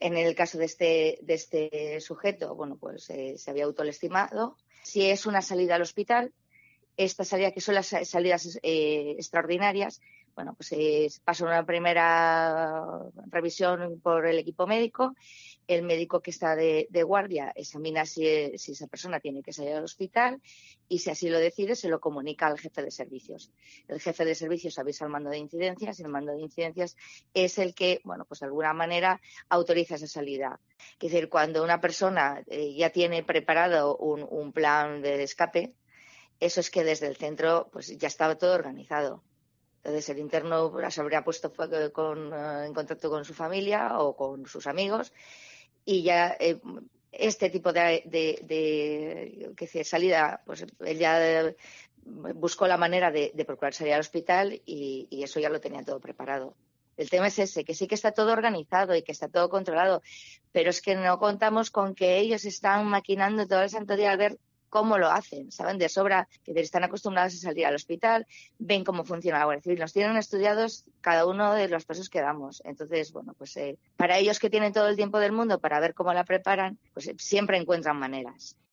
En el caso de este sujeto, bueno, pues se había autolesionado. Si es una salida al hospital, esta salida, que son las salidas extraordinarias, bueno, pues pasa una primera revisión por el equipo médico. El médico que está de guardia examina si esa persona tiene que salir al hospital y, si así lo decide, se lo comunica al jefe de servicios. El jefe de servicios avisa al mando de incidencias y el mando de incidencias es el que, bueno, pues de alguna manera autoriza esa salida. Es decir, cuando una persona ya tiene preparado un plan de escape, eso es que desde el centro pues ya estaba todo organizado. Entonces el interno se habría puesto en contacto con su familia o con sus amigos y ya este tipo de salida, pues él ya buscó la manera de procurar salir al hospital y eso ya lo tenía todo preparado. El tema es ese, que sí que está todo organizado y que está todo controlado, pero es que no contamos con que ellos están maquinando todo el santo día al ver cómo lo hacen, saben de sobra que están acostumbrados a salir al hospital, ven cómo funciona la Guardia Civil, nos tienen estudiados cada uno de los pasos que damos. Entonces, bueno, pues para ellos, que tienen todo el tiempo del mundo para ver cómo la preparan, pues siempre encuentran maneras.